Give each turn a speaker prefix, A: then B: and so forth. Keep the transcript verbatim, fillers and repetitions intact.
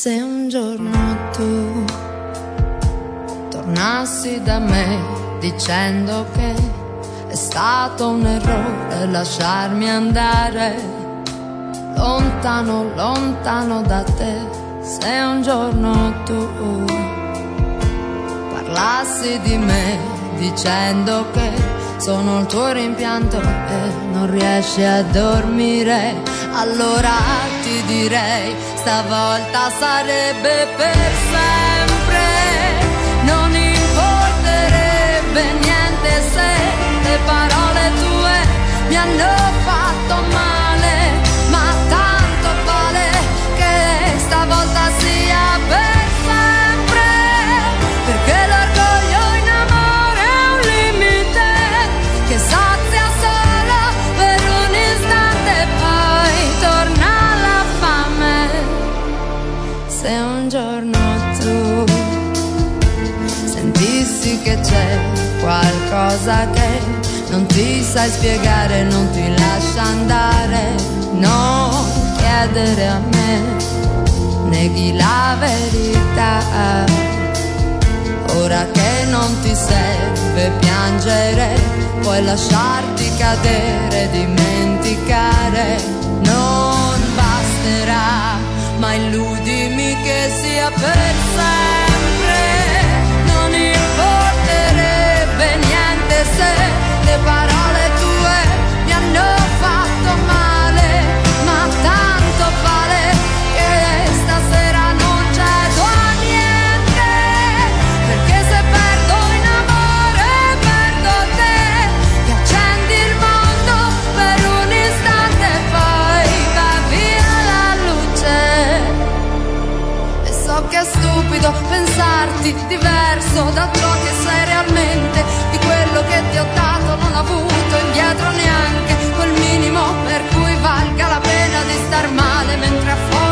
A: Se un giorno tu tornassi da me dicendo che è stato un errore lasciarmi andare lontano, lontano da te. Se un giorno tu parlassi di me dicendo che sono il tuo rimpianto e non riesci a dormire, allora ti direi stavolta sarebbe per sempre. Non importerebbe niente se le parole tue mi hanno fatto male, ma tanto vale che stavolta sia per sempre, perché l'orgoglio in amore è un limite che sazia solo per un istante, poi torna la fame. Se un giorno tu sentissi che c'è qualcosa che non ti sai spiegare, non ti lascia andare, non chiedere a me, neghi la verità. Ora che non ti serve piangere, puoi lasciarti cadere, dimenticare, non basterà, ma illudimi che sia per sempre. Non importerebbe niente se le parole tue mi hanno fatto male, ma tanto vale che stasera non cedo a niente, perché se perdo in amore perdo te, che accendi il mondo per un istante, poi va via la luce. E so che è stupido pensarti diverso da ciò che sei realmente, di quello che ti ho dato non ho avuto indietro neanche quel minimo per cui valga la pena di star male mentre affogo